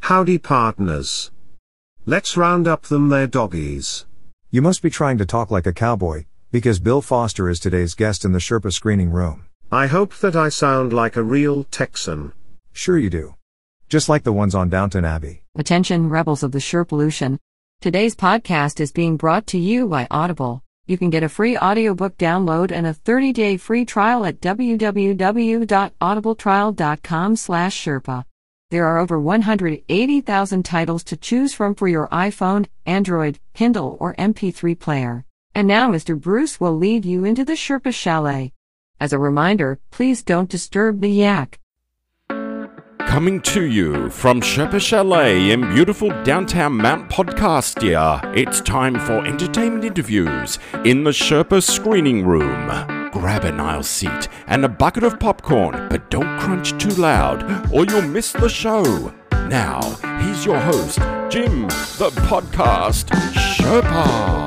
Howdy partners. Let's round up them their doggies. You must be trying to talk like a cowboy, because Bill Foster is today's guest in the Sherpa screening room. I hope that I sound like a real Texan. Sure you do. Just like the ones on Downton Abbey. Attention rebels of the Sherpolution. Today's podcast is being brought to you by Audible. You can get a free audiobook download and a 30-day free trial at www.audibletrial.com/Sherpa. There are over 180,000 titles to choose from for your iPhone, Android, Kindle, or MP3 player. And now Mr. Bruce will lead you into the Sherpa Chalet. As a reminder, please don't disturb the yak. Coming to you from Sherpa Chalet in beautiful downtown Mount Podcastia, it's time for entertainment interviews in the Sherpa screening room. Grab an aisle seat and a bucket of popcorn, but don't crunch too loud or you'll miss the show. Now, here's your host, Jim, the podcast Sherpa.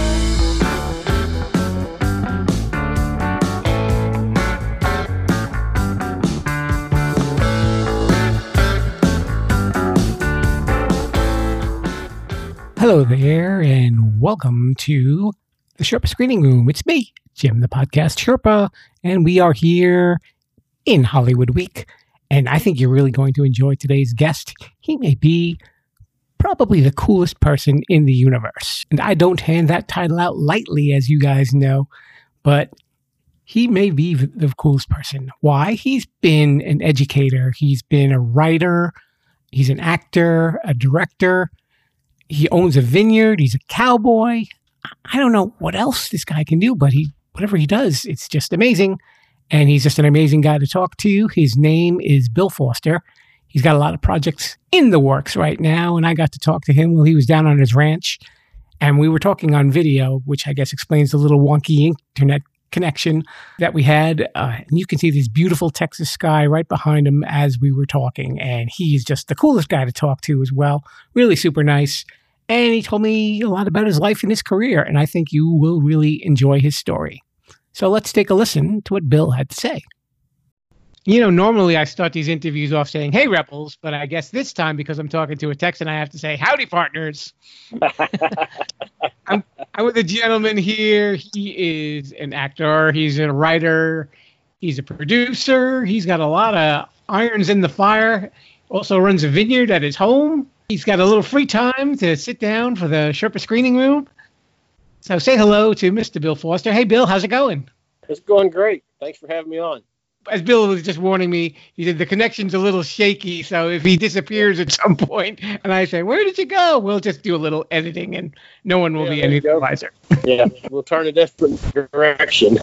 Hello there, and welcome to the Sherpa Screening Room. It's me, Jim, the podcast Sherpa, and we are here in Hollywood Week. And I think you're really going to enjoy today's guest. He may be probably the coolest person in the universe. And I don't hand that title out lightly, as you guys know, but he may be the coolest person. Why? He's been an educator. He's been a writer. He's an actor, a director. He owns a vineyard. He's a cowboy. I don't know what else this guy can do, but whatever he does, it's just amazing. And he's just an amazing guy to talk to. His name is Bill Foster. He's got a lot of projects in the works right now, and I got to talk to him while he was down on his ranch. And we were talking on video, which I guess explains the little wonky internet connection that we had. And you can see this beautiful Texas sky right behind him as we were talking. And he's just the coolest guy to talk to as well. Really super nice. And he told me a lot about his life and his career. And I think you will really enjoy his story. So let's take a listen to what Bill had to say. You know, normally I start these interviews off saying, "Hey, Rebels," but I guess this time, because I'm talking to a Texan, I have to say, "Howdy, partners." I'm with a gentleman here. He is an actor. He's a writer. He's a producer. He's got a lot of irons in the fire. Also runs a vineyard at his home. He's got a little free time to sit down for the Sherpa screening room. So say hello to Mr. Bill Foster. Hey, Bill, how's it going? It's going great. Thanks for having me on. As Bill was just warning me, he said the connection's a little shaky, so if he disappears at some point and I say, "Where did you go?" we'll just do a little editing and no one will be any the wiser. Yeah, we'll turn a different direction.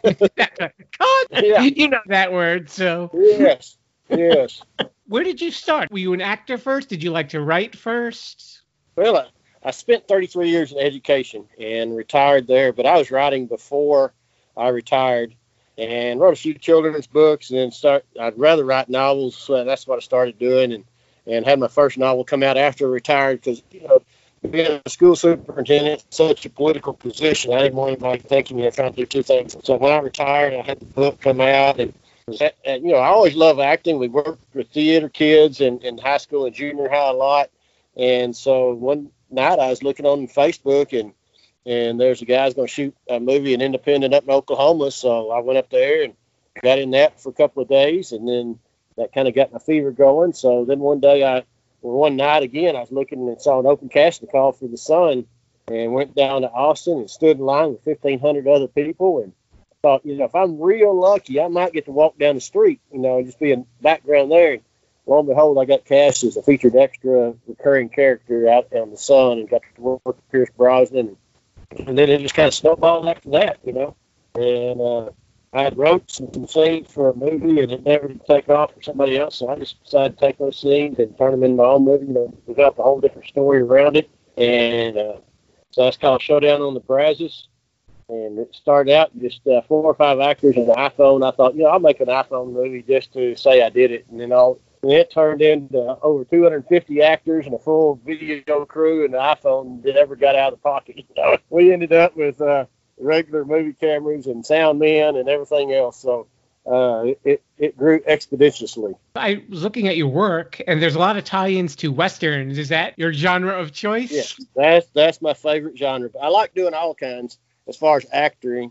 Yeah. You know that word, so. Yes. Where did you start? Were you an actor first? Did you like to write first? Well, I spent 33 years in education and retired there, but I was writing before I retired. And wrote a few children's books, and then I'd rather write novels, so that's what I started doing, and had my first novel come out after I retired, because, you know, being a school superintendent, such a political position, I didn't want anybody thinking you're trying to do two things. So when I retired, I had the book come out, and you know, I always love acting. We worked with theater kids in high school and junior high a lot, and so one night I was looking on Facebook, and there's a guy's going to shoot a movie in Independent up in Oklahoma. So I went up there and got in that for a couple of days. And then that kind of got my fever going. So then one night again, I was looking and saw an open casting call for The Sun, and went down to Austin and stood in line with 1,500 other people. And thought, you know, if I'm real lucky, I might get to walk down the street, you know, and just be in background there. And lo and behold, I got cast as a featured extra recurring character out on The Sun, and got to work with Pierce Brosnan. And then it just kind of snowballed after that, you know. And I had wrote some scenes for a movie, and it never did take off for somebody else. So I just decided to take those scenes and turn them into my own movie, you know, develop a whole different story around it. And so that's called Showdown on the Brazos. And it started out just 4 or 5 actors and an iPhone. I thought, you know, I'll make an iPhone movie just to say I did it. And then it turned into over 250 actors and a full video crew, and the iPhone that ever got out of the pocket. You know, we ended up with regular movie cameras and sound men and everything else. So it grew expeditiously. I was looking at your work, and there's a lot of tie-ins to westerns. Is that your genre of choice? Yes, that's my favorite genre. I like doing all kinds as far as acting.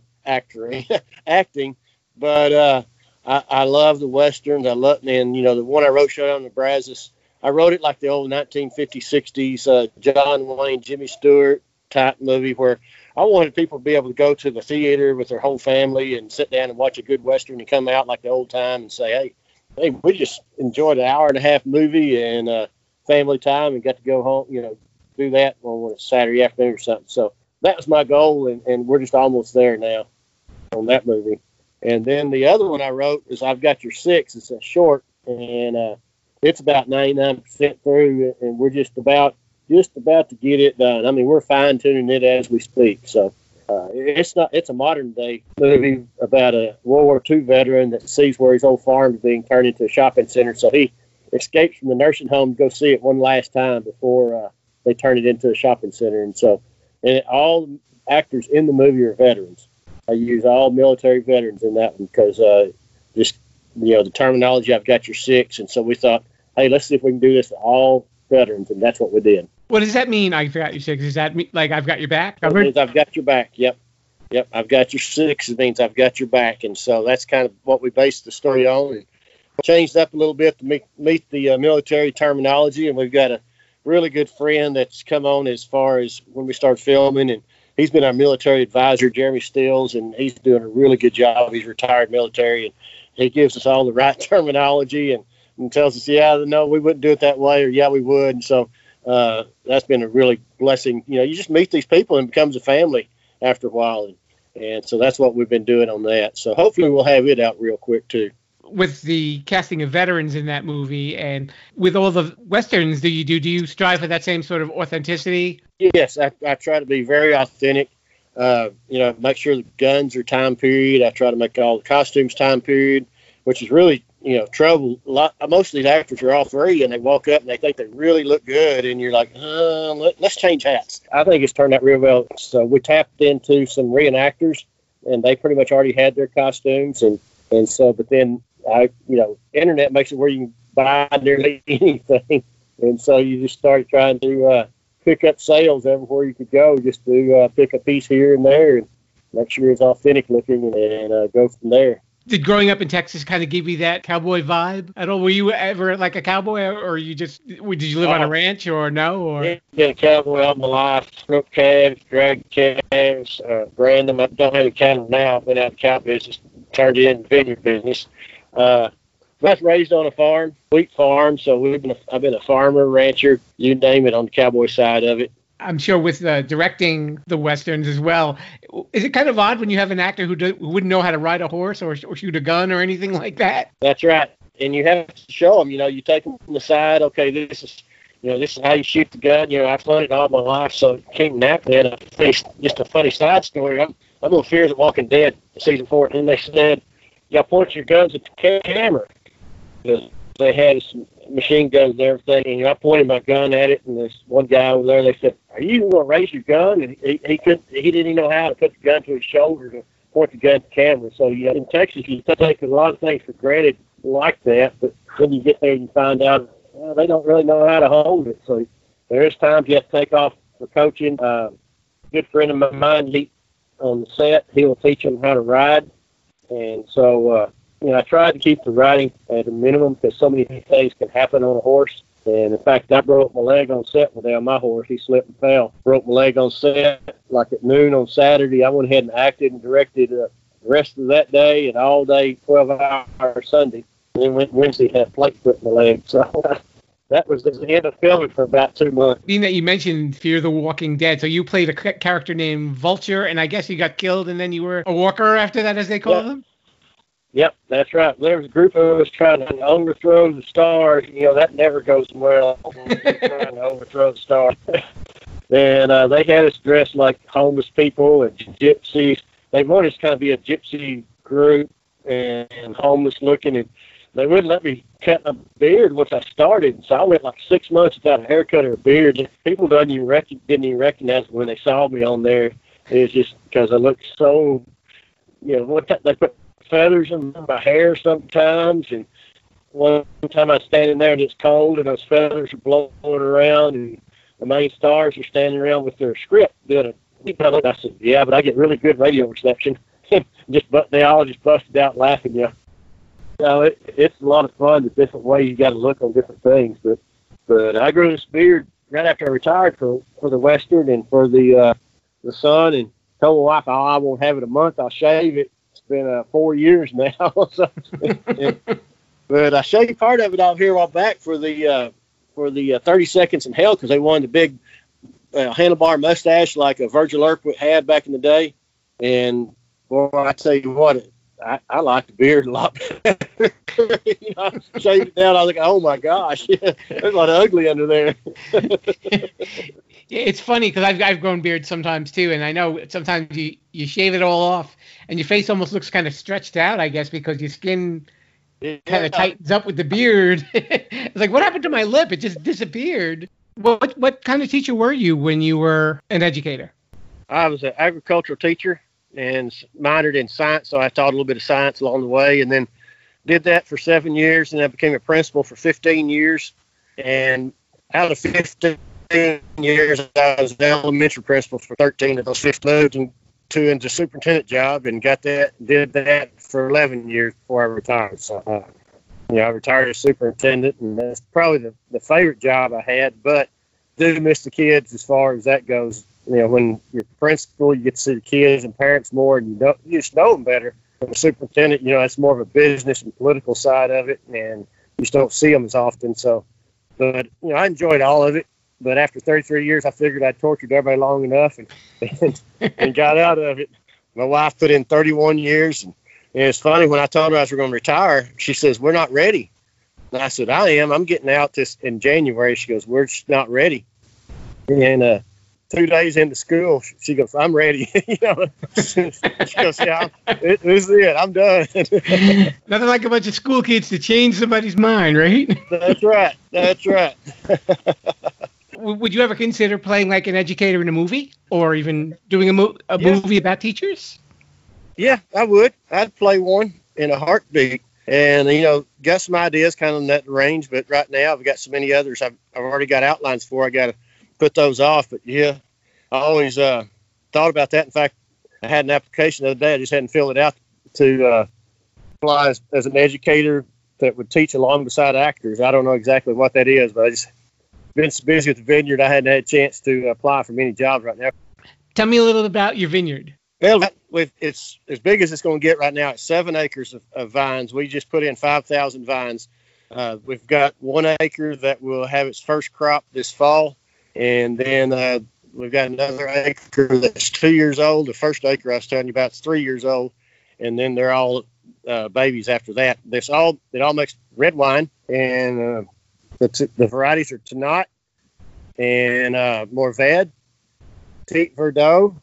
But I love the westerns. I love, and the one I wrote, Showdown in the Brazos, I wrote it like the old 1950s, 60s John Wayne, Jimmy Stewart type movie where I wanted people to be able to go to the theater with their whole family and sit down and watch a good western and come out like the old time and say, hey, we just enjoyed an hour and a half movie and family time and got to go home, do that on a Saturday afternoon or something. So that was my goal, and we're just almost there now on that movie. And then the other one I wrote is I've Got Your Six. It's a short, and it's about 99% through, and we're just about to get it done. I mean, we're fine tuning it as we speak. So it's a modern day movie about a World War II veteran that sees where his old farm is being turned into a shopping center. So he escapes from the nursing home to go see it one last time before they turn it into a shopping center. And all the actors in the movie are veterans. I use all military veterans in that one because the terminology, I've got your six. And so we thought, hey, let's see if we can do this to all veterans. And that's what we did. What does that mean, I got your six? Does that mean, like, I've got your back covered? It means I've got your back, yep. I've got your six. It means I've got your back. And so that's kind of what we based the story on. And changed up a little bit to meet the military terminology. And we've got a really good friend that's come on as far as when we started filming. And he's been our military advisor, Jeremy Stills, and he's doing a really good job. He's retired military, and he gives us all the right terminology and tells us, no, we wouldn't do it that way, or yeah, we would. And so that's been a really blessing. You just meet these people and it becomes a family after a while. And so that's what we've been doing on that. So hopefully we'll have it out real quick too. With the casting of veterans in that movie and with all the westerns do you strive for that same sort of authenticity? Yes, I try to be very authentic. Make sure the guns are time period. I try to make all the costumes time period, which is really, trouble. Most of these actors are all three, and they walk up and they think they really look good, and you're like, let's change hats. I think it's turned out real well. So we tapped into some reenactors, and they pretty much already had their costumes, and so, but then internet makes it where you can buy nearly anything, and so you just started trying to pick up sales everywhere you could go, just to pick a piece here and there and make sure it's authentic looking and go from there. Did growing up in Texas kind of give you that cowboy vibe at all? Were you ever like a cowboy, or did you live on a ranch or no? Or been a cowboy all my life. Smoked calves, dragged calves, brand them. I don't have a cattle now. I've been out of cow business, turned it into vineyard business. I was raised on a farm, wheat farm, so I've been a farmer, rancher, you name it, on the cowboy side of it. I'm sure with directing the westerns as well, is it kind of odd when you have an actor who wouldn't know how to ride a horse or shoot a gun or anything like that? That's right, and you have to show them. You take them from the side. Okay, this is how you shoot the gun. I've done it all my life, so it came naturally. Just a funny side story. I'm a little fear of The Walking Dead, season 4, and they said, "Y'all point your guns at the camera." Because they had some machine guns and everything, and I pointed my gun at it, and there's one guy over there, they said, "Are you going to raise your gun?" And he didn't even know how to put the gun to his shoulder to point the gun at the camera. So in Texas, you take a lot of things for granted like that, but when you get there, you find out they don't really know how to hold it. So there's times you have to take off for coaching. A good friend of mine, he on the set, he will teach them how to ride, and so I tried to keep the riding at a minimum because so many things can happen on a horse. And in fact, I broke my leg on set with my horse. He slipped and fell. Broke my leg on set like at noon on Saturday. I went ahead and acted and directed the rest of that day and all day, 12-hour Sunday. And then Wednesday had a plate put in my leg. So that was the end of filming for about 2 months. Being that you mentioned Fear the Walking Dead, so you played a character named Vulture, and I guess you got killed and then you were a walker after that, as they call them? Yep, that's right. There was a group of us trying to overthrow the stars. That never goes well. Trying to overthrow the stars. And they had us dressed like homeless people and gypsies. They wanted us to kind of be a gypsy group and homeless looking. And they wouldn't let me cut a beard once I started. So I went like 6 months without a haircut or a beard. People didn't even recognize me when they saw me on there. It was just because I looked so, they put feathers in my hair sometimes. And one time I was standing there and it's cold and those feathers are blowing around and the main stars are standing around with their script doing it. I said, yeah, but I get really good radio reception. They all just busted out laughing. Yeah. It's a lot of fun. The different ways you got to look on different things. But I grew this beard right after I retired for the Western and for the Sun, and told my wife, oh, I won't have it a month. I'll shave it. It's been 4 years now. But I shaved part of it off here a while back for the 30 Seconds in Hell because they wanted the big handlebar mustache like a Virgil Earp had back in the day. And boy, I tell you what, I like the beard a lot better. I shaved it down. I was like, oh my gosh, there's a lot of ugly under there. It's funny because I've grown beards sometimes too, and I know sometimes you shave it all off, and your face almost looks kind of stretched out, I guess, because your skin kind of tightens up with the beard. It's like, what happened to my lip? It just disappeared. What kind of teacher were you when you were an educator? I was an agricultural teacher and minored in science, so I taught a little bit of science along the way, and then did that for 7 years, and I became a principal for 15 years. And out of 15 years, I was an elementary principal for 13 of those 15. Moved into superintendent job and did that for 11 years before I retired. So, I retired as superintendent, and that's probably the favorite job I had, but do miss the kids as far as that goes. When you're principal, you get to see the kids and parents more, and you just know them better. When a superintendent, it's more of a business and political side of it, and you just don't see them as often. So, but I enjoyed all of it. But after 33 years, I figured I'd tortured everybody long enough and got out of it. My wife put in 31 years, and it's funny, when I told her I was going to retire, she says, we're not ready. And I said, I am. I'm getting out this in January. She goes, we're just not ready. And 2 days into school, she goes, I'm ready. She goes, yeah, this is it. I'm done. Nothing like a bunch of school kids to change somebody's mind, right? That's right. That's right. Would you ever consider playing like an educator in a movie, or even doing a movie about teachers? Yeah, I would. I'd play one in a heartbeat. And, got some ideas kind of in that range. But right now, I've got so many others I've already got outlines for. I got to put those off. But, yeah, I always thought about that. In fact, I had an application the other day. I just hadn't filled it out to apply as an educator that would teach along beside actors. I don't know exactly what that is, but I just been so busy with the vineyard, I hadn't had a chance to apply for many jobs right now. Tell me a little about your vineyard. Well, it's as big as it's going to get right now. It's 7 acres of vines. We just put in 5,000 vines. We've got 1 acre that will have its first crop this fall. And then we've got another acre that's 2 years old. The first acre I was telling you about is 3 years old. And then they're all babies after that. It all makes red wine. And the varieties are Tannat and Mourvedre, Petit Verdot,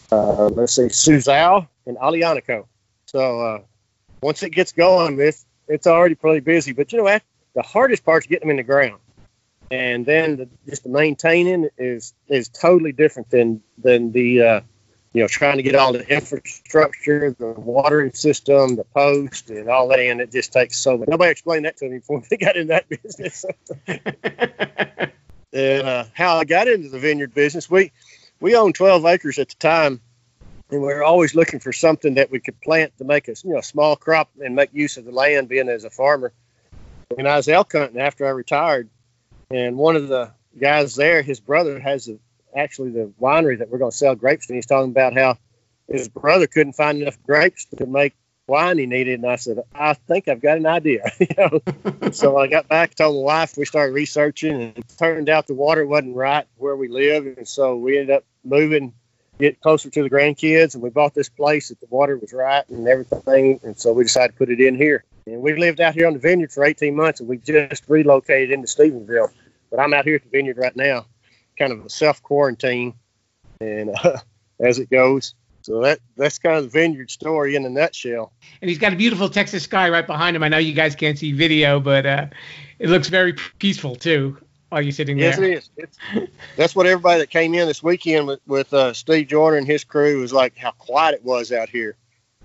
Suzal, and Aglianico. So once it gets going, it's already pretty busy. But you know what? The hardest part is getting them in the ground. And then just the maintaining is totally different than the trying to get all the infrastructure, the watering system, the post, and all that in. It just takes so much. Nobody explained that to me before they got in that business. And how I got into the vineyard business, we owned 12 acres at the time, and we were always looking for something that we could plant to make a small crop and make use of the land, being as a farmer. And I was elk hunting after I retired, and one of the guys there, his brother has actually the winery that we're going to sell grapes to. And he's talking about how his brother couldn't find enough grapes to make wine he needed. And I said, I think I've got an idea. So I got back, told my wife, we started researching, and it turned out the water wasn't right where we live. And so we ended up moving, get closer to the grandkids. And we bought this place that the water was right and everything. And so we decided to put it in here. And we lived out here on the vineyard for 18 months, and we just relocated into Stephenville. But I'm out here at the vineyard right now, kind of a self-quarantine, and as it goes. So that's kind of the vineyard story in a nutshell. And he's got a beautiful Texas sky right behind him. I know you guys can't see video, but it looks very peaceful, too, while you're sitting there. Yes, it is. That's what everybody that came in this weekend with Steve Joyner and his crew was like, how quiet it was out here.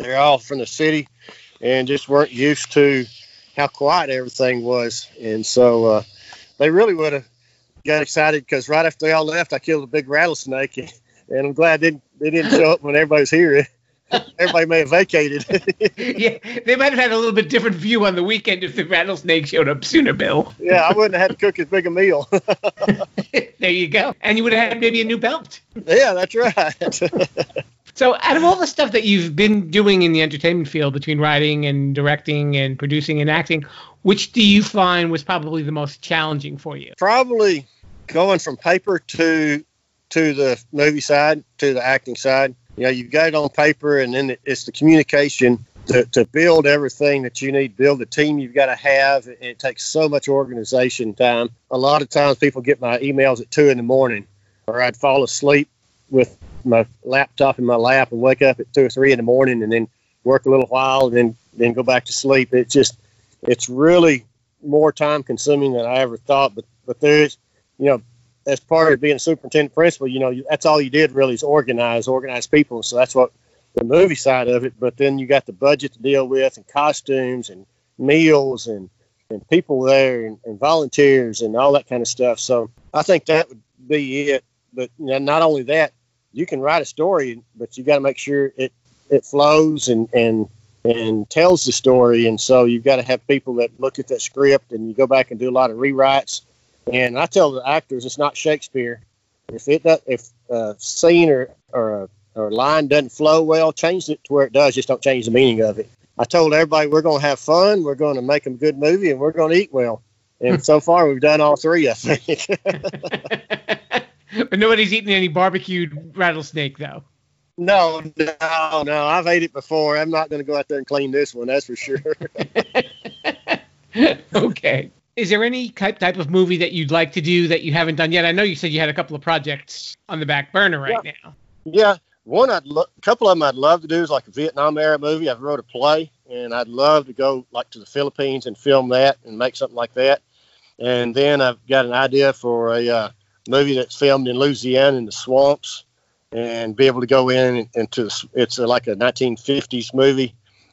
They're all from the city and just weren't used to how quiet everything was. And so they really would have got excited because right after they all left, I killed a big rattlesnake. And I'm glad they didn't show up when everybody was here. Everybody may have vacated. Yeah, they might have had a little bit different view on the weekend if the rattlesnake showed up sooner, Bill. Yeah, I wouldn't have had to cook as big a meal. There you go. And you would have had maybe a new belt. Yeah, that's right. So out of all the stuff that you've been doing in the entertainment field between writing and directing and producing and acting, which do you find was probably the most challenging for you? Probably going from paper to the movie side, to the acting side. You know, you've got it on paper, and then it's the communication to build everything that you need, build the team you've got to have. It takes so much organization time. A lot of times people get my emails at 2 a.m, or I'd fall asleep with my laptop in my lap and wake up at 2 or 3 a.m, and then work a little while and then go back to sleep. It's really more time consuming than I ever thought. But there's, you know, as part of being a superintendent principal, you know, that's all you did really is organize people. So that's what the movie side of it. But then you got the budget to deal with, and costumes and meals and people there and volunteers and all that kind of stuff. So I think that would be it. But you know, not only that, you can write a story, but you got to make sure it flows and tells the story. And so you've got to have people that look at that script, and you go back and do a lot of rewrites. And I tell the actors, it's not Shakespeare. If a scene or a line doesn't flow well, change it to where it does. Just don't change the meaning of it. I told everybody we're going to have fun, we're going to make a good movie, and we're going to eat well. And so far, we've done all three, I think. But nobody's eaten any barbecued rattlesnake, though. No. I've ate it before. I'm not going to go out there and clean this one, that's for sure. Okay. Is there any type of movie that you'd like to do that you haven't done yet? I know you said you had a couple of projects on the back burner right now. Yeah, a couple of them I'd love to do is like a Vietnam era movie. I've wrote a play, and I'd love to go like to the Philippines and film that and make something like that. And then I've got an idea for a movie that's filmed in Louisiana in the swamps, and be able to go in into it's like a 1950s movie,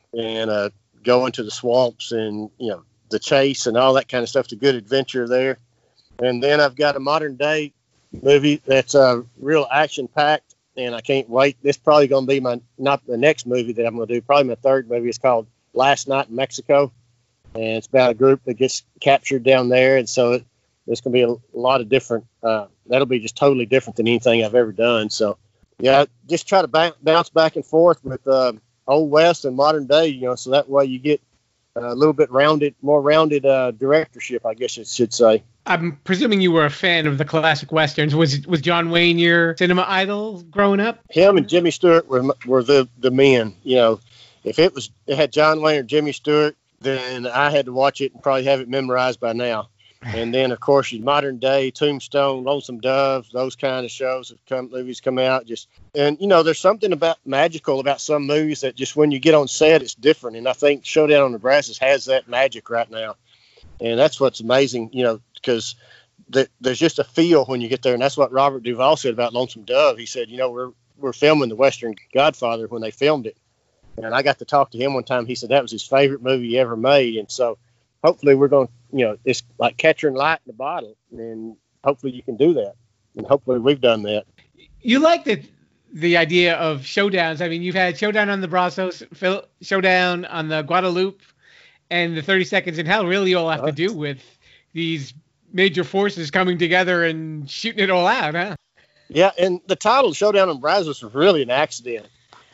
and go into the swamps and, you know, the chase and all that kind of stuff. It's a good adventure there. And then I've got a modern day movie that's real action packed, and I can't wait. This is probably going to be not the next movie that I'm going to do, probably my third movie. It's called Last Night in Mexico, and it's about a group that gets captured down there. And so there's going to be a lot of different, that'll be just totally different than anything I've ever done. So yeah, just try to bounce back and forth with Old West and modern day, you know, so that way you get a little bit more rounded directorship, I guess you should say. I'm presuming you were a fan of the classic Westerns. Was John Wayne your cinema idol growing up? Him and Jimmy Stewart were the men. You know, if it had John Wayne or Jimmy Stewart, then I had to watch it and probably have it memorized by now. And then, of course, modern day Tombstone, Lonesome Dove, those kind of movies come out. And you know, there's something magical about some movies that just when you get on set, it's different. And I think Showdown on the Brazos has that magic right now. And that's what's amazing, you know, because there's just a feel when you get there. And that's what Robert Duvall said about Lonesome Dove. He said, you know, we're filming The Western Godfather when they filmed it. And I got to talk to him one time. He said that was his favorite movie he ever made. And so hopefully we're going to, you know, it's like catching light in the bottle, and hopefully you can do that. And hopefully we've done that. You like the idea of showdowns. I mean, you've had Showdown on the Brazos, Showdown on the Guadalupe, and the 30 Seconds in Hell really all have to do with these major forces coming together and shooting it all out, huh? Yeah, and the title Showdown on Brazos was really an accident.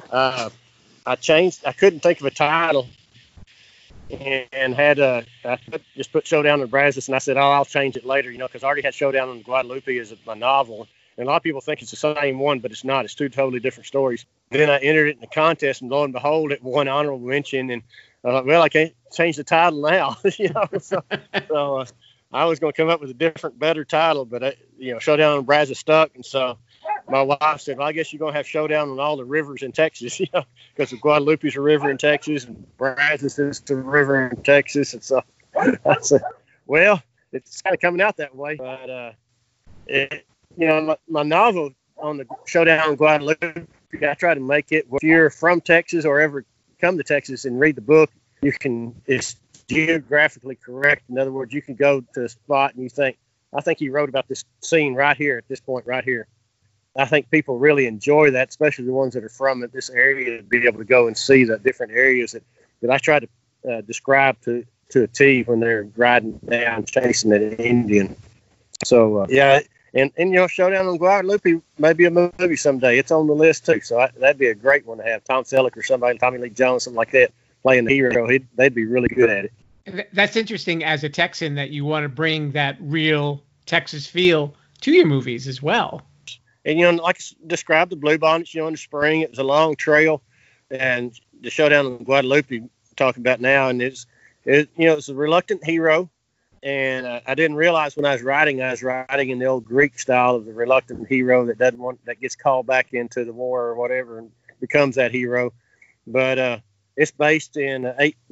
I couldn't think of a title, and just put Showdown on Brazos, and I said, I'll change it later, you know, because I already had Showdown on Guadalupe as my novel, and a lot of people think it's the same one, but it's not. It's two totally different stories. Then I entered it in the contest, and lo and behold, it won honorable mention, and I thought, well, I can't change the title now, you know. So I was going to come up with a different, better title, but you know, Showdown on Brazos stuck, and so my wife said, well, I guess you're going to have Showdown on all the rivers in Texas, you know, because the Guadalupe's a river in Texas and Brazos is a river in Texas. And so I said, well, it's kind of coming out that way. But, you know, my novel on the Showdown on Guadalupe, I try to make it, if you're from Texas or ever come to Texas and read the book, it's geographically correct. In other words, you can go to a spot and you think, I think he wrote about this scene right here at this point right here. I think people really enjoy that, especially the ones that are from this area, to be able to go and see the different areas that I try to describe to a T when they're riding down chasing that Indian. So, and Showdown on Guadalupe may be a movie someday. It's on the list, too. So that'd be a great one to have Tom Selleck or somebody, Tommy Lee Jones, something like that, playing the hero. They'd be really good at it. That's interesting as a Texan that you want to bring that real Texas feel to your movies as well. And, like I described, the Bluebonnets, in the spring, it was a long trail. And the Showdown on Guadalupe we're talking about now, and it's a reluctant hero. And I didn't realize when I was writing in the old Greek style of the reluctant hero that gets called back into the war or whatever and becomes that hero. But it's based in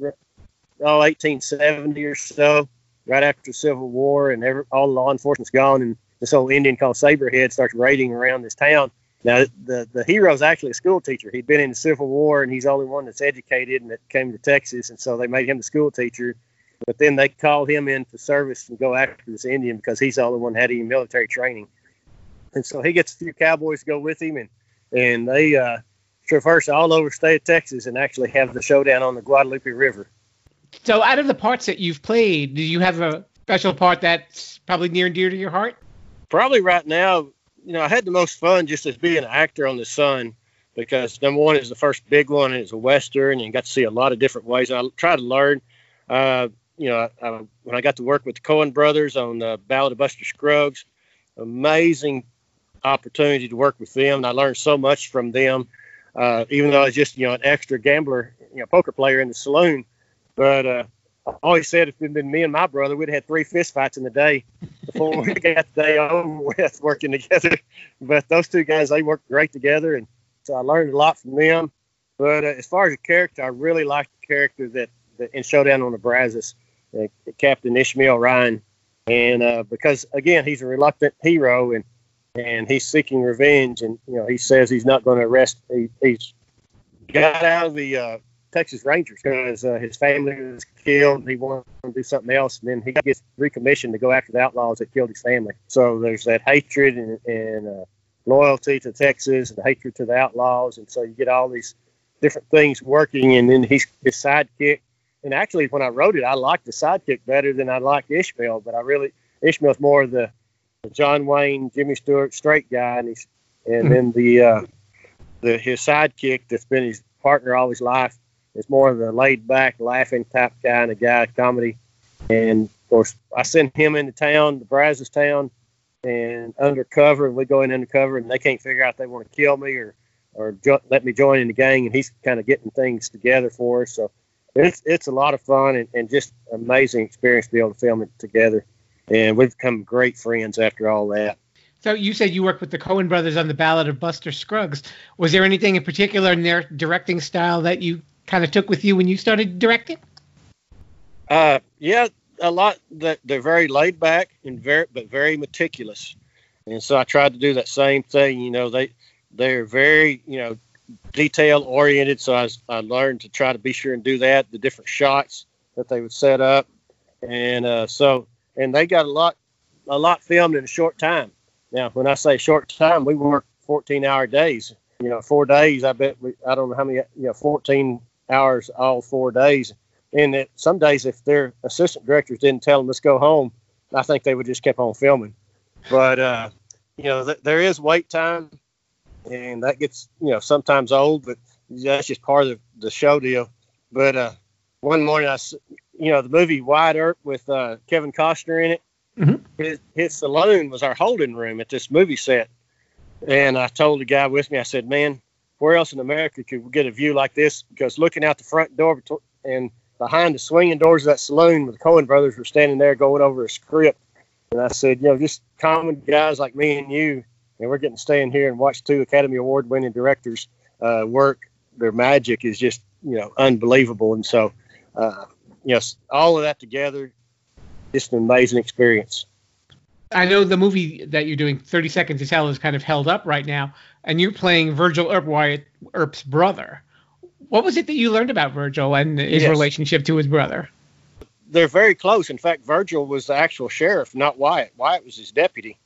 1870 or so, right after the Civil War, and all the law enforcement's gone, and this old Indian called Saberhead starts raiding around this town. Now, the hero's actually a school teacher. He'd been in the Civil War, and he's the only one that's educated and that came to Texas, and so they made him the school teacher. But then they called him in for service and go after this Indian because he's the only one that had any military training. And so he gets a few cowboys to go with him, and they traverse all over the state of Texas and actually have the showdown on the Guadalupe River. So out of the parts that you've played, do you have a special part that's probably near and dear to your heart? Probably right now, I had the most fun just as being an actor on The Sun, because number one is the first big one, and it's a Western, and got to see a lot of different ways. I try to learn. When I got to work with the Coen brothers on the Ballad of Buster Scruggs, amazing opportunity to work with them. And I learned so much from them, even though I was just, an extra gambler, poker player in the saloon. But I always said if it had been me and my brother, we'd have had 3 fist fights in a day before we got the day over with working together. But those two guys, they worked great together. And so I learned a lot from them. But as far as the character, I really liked the character that in Showdown on the Brazos, Captain Ishmael Ryan. And because, again, he's a reluctant hero and he's seeking revenge. And, he says he's not going to arrest. He's got out of the Texas Rangers because his family was killed. And he wanted to do something else. And then he gets recommissioned to go after the outlaws that killed his family. So there's that hatred and loyalty to Texas and hatred to the outlaws. And so you get all these different things working. And then his sidekick. And actually, when I wrote it, I liked the sidekick better than I liked Ishmael. But Ishmael's more of the John Wayne, Jimmy Stewart straight guy, and then his sidekick that's been his partner all his life is more of the laid back, laughing type kind of guy, comedy. And of course, I send him into town, the Brazos town, and undercover, and we go in undercover, and they can't figure out if they want to kill me or let me join in the gang, and he's kind of getting things together for us. So. It's a lot of fun and just amazing experience to be able to film it together. And we've become great friends after all that. So you said you worked with the Coen brothers on the Ballad of Buster Scruggs. Was there anything in particular in their directing style that you kind of took with you when you started directing? Yeah, a lot. That they're very laid back and very meticulous. And so I tried to do that same thing. They're very, detail oriented, so I learned to try to be sure and do that, the different shots that they would set up, and they got a lot filmed in a short time. Now, when I say short time, we work 14-hour days. 4 days. I bet I don't know how many. 14 hours all 4 days. And some days, if their assistant directors didn't tell them let's go home, I think they would just kept on filming. But there is wait time. And that gets, sometimes old, but that's just part of the show deal. But one morning, the movie Wyatt Earp with Kevin Costner in it, mm-hmm. his saloon was our holding room at this movie set. And I told the guy with me, I said, man, where else in America could we get a view like this? Because looking out the front door and behind the swinging doors of that saloon, the Coen brothers were standing there going over a script. And I said, just common guys like me and you, and we're getting to stay in here and watch 2 Academy Award winning directors work. Their magic is just, unbelievable. And so, all of that together, just an amazing experience. I know the movie that you're doing, 30 Seconds to Tell, is kind of held up right now, and you're playing Virgil Earp, Wyatt Earp's brother. What was it that you learned about Virgil and his relationship to his brother? They're very close. In fact, Virgil was the actual sheriff, not Wyatt. Wyatt was his deputy.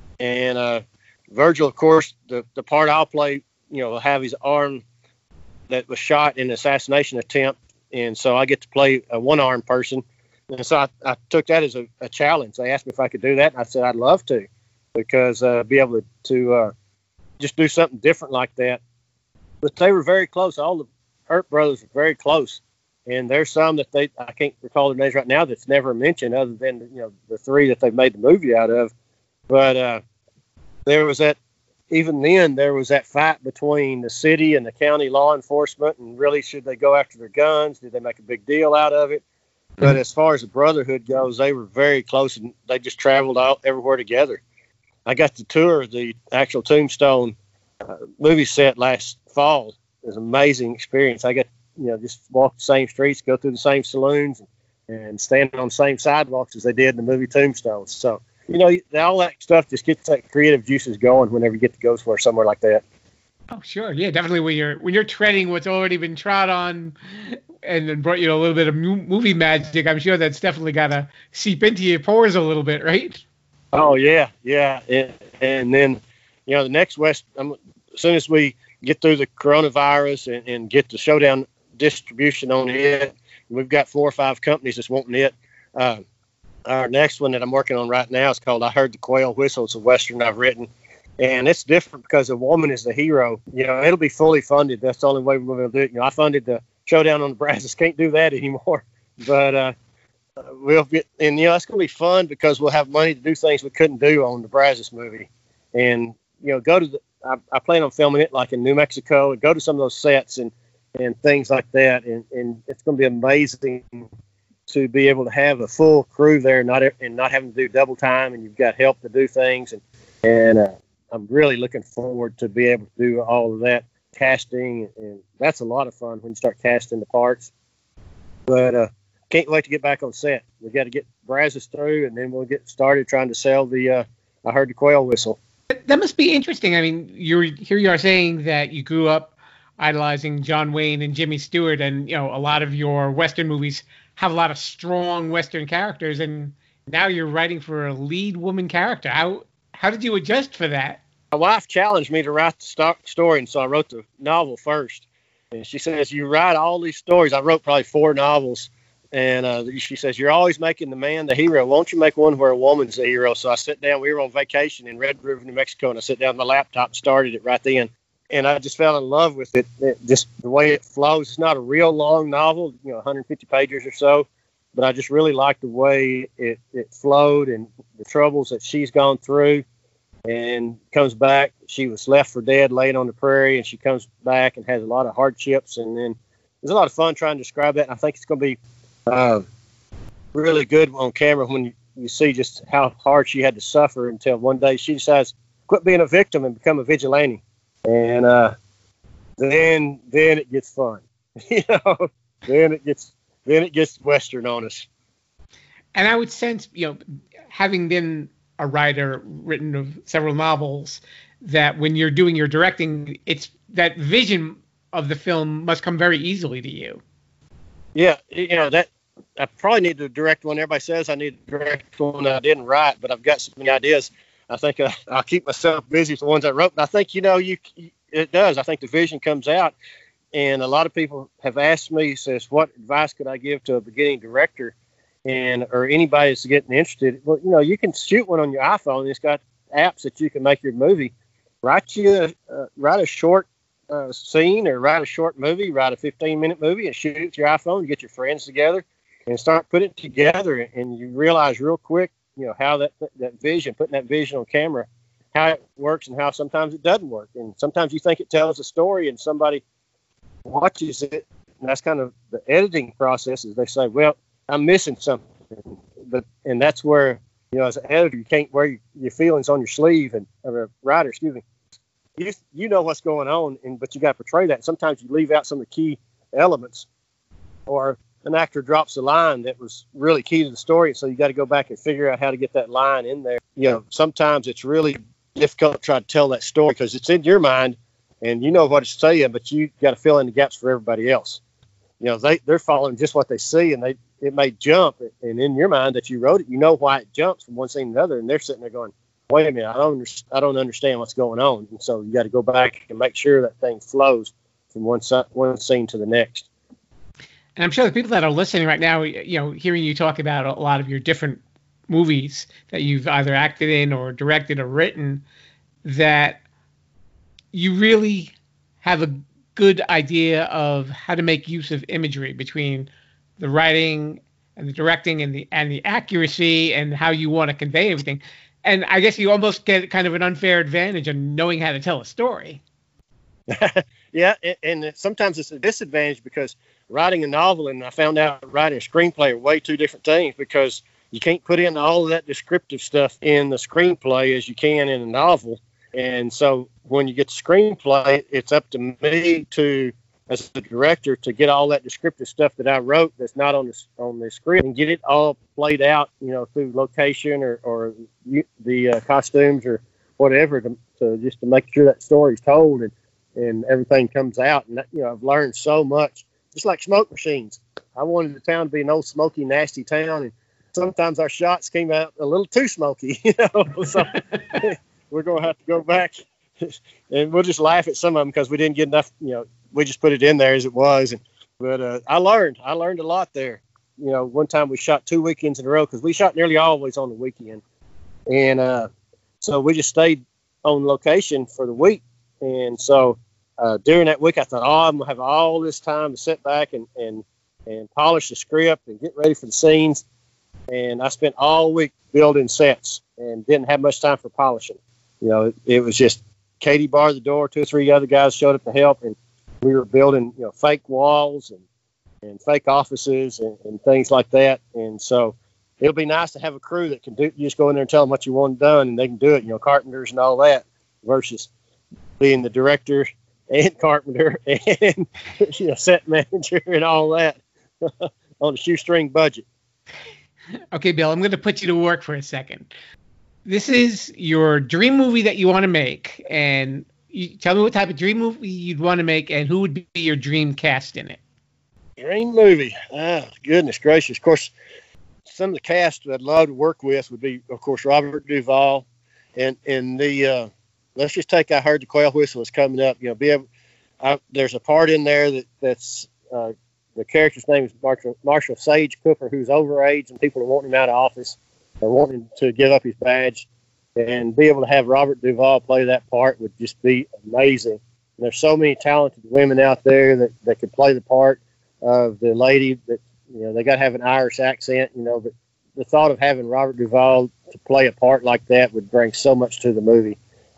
And Virgil, of course, the part I'll play, will have his arm that was shot in an assassination attempt. And so I get to play a one-armed person. And so I took that as a challenge. They asked me if I could do that, and I said I'd love to, because be able to just do something different like that. But they were very close. All the Earp brothers were very close. And there's some that I can't recall their names right now, that's never mentioned other than, the three that they've made the movie out of. But there was even then, there was that fight between the city and the county law enforcement, and really, should they go after their guns? Did they make a big deal out of it? But as far as the brotherhood goes, they were very close, and they just traveled out everywhere together. I got to tour the actual Tombstone movie set last fall. It was an amazing experience. I got, just walk the same streets, go through the same saloons, and stand on the same sidewalks as they did in the movie Tombstone. So, all that stuff just gets that creative juices going whenever you get to go somewhere like that. Oh, sure. Yeah, definitely. When you're treading what's already been trod on, and then brought a little bit of movie magic, I'm sure that's definitely got to seep into your pores a little bit, right? Oh, yeah. And then, the next West, as soon as we get through the coronavirus and get the Showdown distribution on it, we've got 4 or 5 companies that's wanting it. Our next one that I'm working on right now is called I Heard the Quail Whistle. It's a Western I've written. And it's different because a woman is the hero. It'll be fully funded. That's the only way we're going to do it. I funded the Showdown on the Brazos. Can't do that anymore. But we'll get, and it's going to be fun because we'll have money to do things we couldn't do on the Brazos movie. And go to I plan on filming it like in New Mexico, and go to some of those sets and things like that. And it's going to be amazing to be able to have a full crew there, and not having to do double time, and you've got help to do things. And I'm really looking forward to be able to do all of that casting, and that's a lot of fun when you start casting the parts. But can't wait to get back on set. We got to get Brazos through, and then we'll get started trying to sell the I Heard the Quail Whistle. That must be interesting. I mean, you are saying that you grew up idolizing John Wayne and Jimmy Stewart, and a lot of your Western movies have a lot of strong Western characters, and now you're writing for a lead woman character. How did you adjust for that? My wife challenged me to write the story, and so I wrote the novel first. And she says, you write all these stories. I wrote probably 4 novels, and she says, you're always making the man the hero. Won't you make one where a woman's the hero? So I sat down. We were on vacation in Red River, New Mexico, and I sat down with my laptop and started it right then. And I just fell in love with it. Just the way it flows. It's not a real long novel, 150 pages or so, but I just really like the way it flowed and the troubles that she's gone through, and comes back. She was left for dead, laid on the prairie, and she comes back and has a lot of hardships. And then there's a lot of fun trying to describe that. And I think it's going to be really good on camera when you see just how hard she had to suffer until one day she decides to quit being a victim and become a vigilante. And then it gets fun, then it gets Western on us. And I would sense, having been a writer, written of several novels, that when you're doing your directing, it's that vision of the film must come very easily to you. Yeah, that I probably need to direct one. Everybody says I need to direct one I didn't write, but I've got so many ideas. I think I'll keep myself busy with the ones I wrote. But I think, it does. I think the vision comes out. And a lot of people have asked me, says, what advice could I give to a beginning director or anybody that's getting interested? Well, you can shoot one on your iPhone. It's got apps that you can make your movie. Write a short scene, or write a short movie, write a 15-minute movie and shoot it with your iPhone. Get your friends together and start putting it together. And you realize real quick, how that vision, putting that vision on camera, how it works and how sometimes it doesn't work. And sometimes you think it tells a story and somebody watches it, and that's kind of the editing process. Is they say, well, I'm missing something. And that's where, as an editor, you can't wear your feelings on your sleeve, or a writer, excuse me. You know what's going on, but you got to portray that. Sometimes you leave out some of the key elements, or an actor drops a line that was really key to the story, so you got to go back and figure out how to get that line in there. Sometimes it's really difficult to try to tell that story because it's in your mind, and you know what it's saying, but you got to fill in the gaps for everybody else. You know, they're following just what they see, and it may jump, and in your mind that you wrote it, you know why it jumps from one scene to another, and they're sitting there going, wait a minute, I don't understand what's going on. And so you got to go back and make sure that thing flows from one scene to the next. And I'm sure the people that are listening right now, you know, hearing you talk about a lot of your different movies that you've either acted in or directed or written, that you really have a good idea of how to make use of imagery between the writing and the directing and the accuracy and how you want to convey everything. And I guess you almost get kind of an unfair advantage on knowing how to tell a story. Yeah, and sometimes it's a disadvantage because writing a novel and I found out writing a screenplay are way two different things, because you can't put in all of that descriptive stuff in the screenplay as you can in a novel. And so when you get the screenplay, it's up to me to, as the director, to get all that descriptive stuff that I wrote that's not on the script and get it all played out, you know, through location or the costumes or whatever to just to make sure that story's told and everything comes out. And that, you know, I've learned so much. Just like smoke machines, I wanted the town to be an old smoky, nasty town, and sometimes our shots came out a little too smoky, you know. So we're going to have to go back, and we'll just laugh at some of them because we didn't get enough. You know, we just put it in there as it was. But I learned a lot there. You know, one time we shot 2 weekends in a row because we shot nearly always on the weekend, and so we just stayed on location for the week. And so during that week, I thought, I'm gonna have all this time to sit back and polish the script and get ready for the scenes. And I spent all week building sets and didn't have much time for polishing. You know, it was just Katie barred the door, 2 or 3 other guys showed up to help, and we were building, you know, fake walls and fake offices and things like that. And so it'll be nice to have a crew that can you just go in there and tell them what you want done, and they can do it, you know, carpenters and all that, versus being the director and carpenter and, you know, set manager and all that on a shoestring budget. Okay, Bill, I'm going to put you to work for a second. This is your dream movie that you want to make, and you tell me what type of dream movie you'd want to make and who would be your dream cast in it. Dream movie? Goodness gracious. Of course, some of the cast that I'd love to work with would be, of course, Robert Duvall, and the let's just take I Heard the Quail Whistle is coming up. You know, there's a part in there that's the character's name is Marshall Sage Cooper, who's overage, and people are wanting him out of office or wanting to give up his badge. And be able to have Robert Duvall play that part would just be amazing. And there's so many talented women out there that could play the part of the lady that, you know, they got to have an Irish accent, you know, but the thought of having Robert Duvall to play a part like that would bring so much to the movie.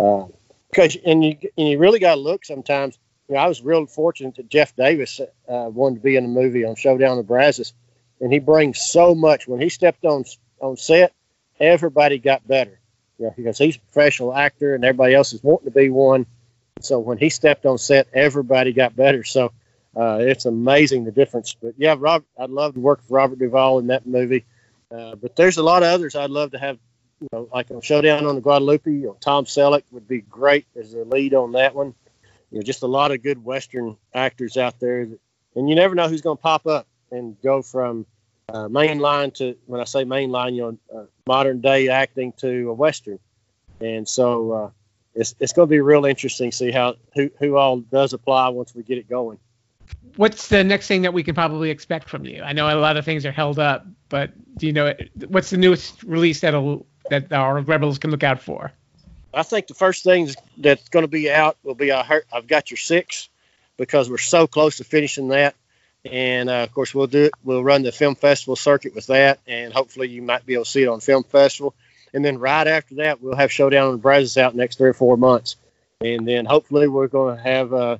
Because you really got to look sometimes. You know, I was real fortunate that Jeff Davis wanted to be in the movie on Showdown of Brazos, and he brings so much. When he stepped on set, everybody got better. You know, because he's a professional actor, and everybody else is wanting to be one. So when he stepped on set, everybody got better. So it's amazing the difference. But yeah, I'd love to work with Robert Duvall in that movie. But there's a lot of others I'd love to have. You know, like on Showdown on the Guadalupe, you know, Tom Selleck would be great as the lead on that one. You know, just a lot of good Western actors out there, and you never know who's going to pop up and go from mainline to, when I say mainline, you know, modern day acting to a Western. And so it's going to be real interesting to see who all does apply once we get it going. What's the next thing that we can probably expect from you? I know a lot of things are held up, but do you know what's the newest release that our Rebels can look out for? I think the first thing that's going to be out will be I've Got Your Six, because we're so close to finishing that. And, of course, we'll run the film festival circuit with that, and hopefully you might be able to see it on Film Festival. And then right after that, we'll have Showdown on Brazos out next 3 or 4 months. And then hopefully we're going to have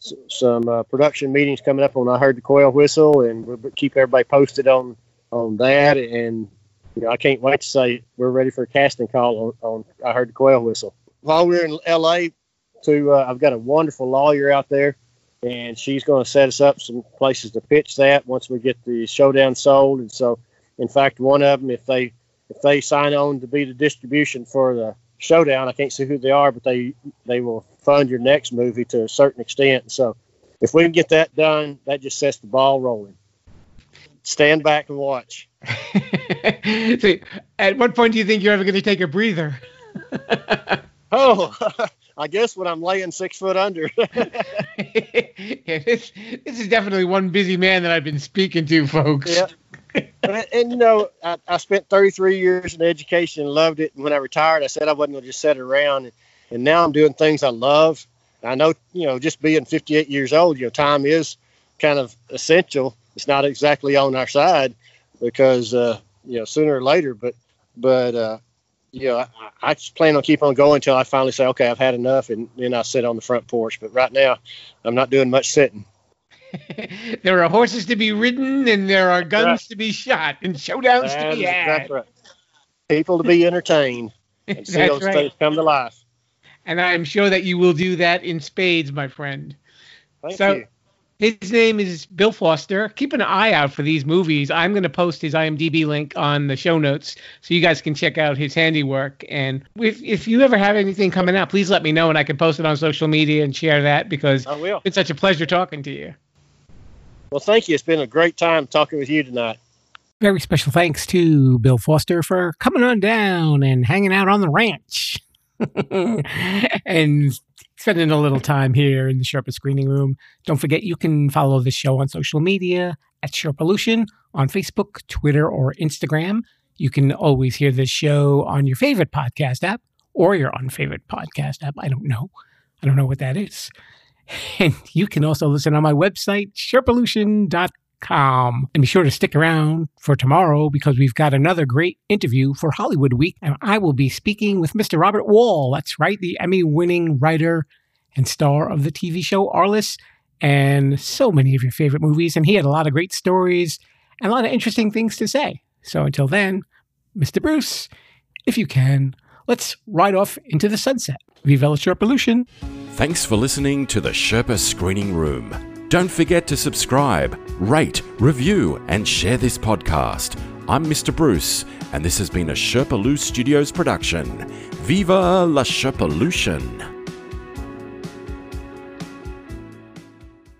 some production meetings coming up on I Heard the Quail Whistle, and we'll keep everybody posted on that. And, you know, I can't wait to say we're ready for a casting call on I Heard the Quail Whistle. While we're in L.A., I've got a wonderful lawyer out there, and she's going to set us up some places to pitch that once we get the Showdown sold. And so, in fact, one of them, if they sign on to be the distribution for the Showdown. I can't see who they are, but they will fund your next movie to a certain extent. So if we can get that done, that just sets the ball rolling. Stand back and watch. So, at what point do you think you're ever going to take a breather? Oh, I guess when I'm laying 6 foot under. Yeah, this is definitely one busy man that I've been speaking to, folks. Yeah. And you know, I spent 33 years in education and loved it. And when I retired, I said I wasn't going to just sit around. And now I'm doing things I love. I know, you know, just being 58 years old, you know, time is kind of essential. It's not exactly on our side because, you know, sooner or later, but you know, I just plan on keep on going until I finally say, okay, I've had enough. And then I sit on the front porch. But right now I'm not doing much sitting. There are horses to be ridden and there are guns to be shot and showdowns to be had. That's right. People to be entertained and see those things come to life. And I'm sure that you will do that in spades, my friend. Thank you. His name is Bill Foster. Keep an eye out for these movies. I'm going to post his IMDb link on the show notes so you guys can check out his handiwork. And if you ever have anything coming out, please let me know and I can post it on social media and share that because I will. It's such a pleasure talking to you. Well, thank you. It's been a great time talking with you tonight. Very special thanks to Bill Foster for coming on down and hanging out on the ranch and spending a little time here in the Sherpa Screening Room. Don't forget you can follow the show on social media at Sherpalution on Facebook, Twitter, or Instagram. You can always hear this show on your favorite podcast app or your unfavorite podcast app. I don't know what that is. And you can also listen on my website, Sherpalution.com. And be sure to stick around for tomorrow because we've got another great interview for Hollywood Week. And I will be speaking with Mr. Robert Wall. That's right, the Emmy-winning writer and star of the TV show Arliss and so many of your favorite movies. And he had a lot of great stories and a lot of interesting things to say. So until then, Mr. Bruce, if you can, let's ride off into the sunset. Viva la Sherpalution. Thanks for listening to the Sherpa Screening Room. Don't forget to subscribe, rate, review, and share this podcast. I'm Mr. Bruce, and this has been a Sherpaloo Studios production. Viva la Sherpalution!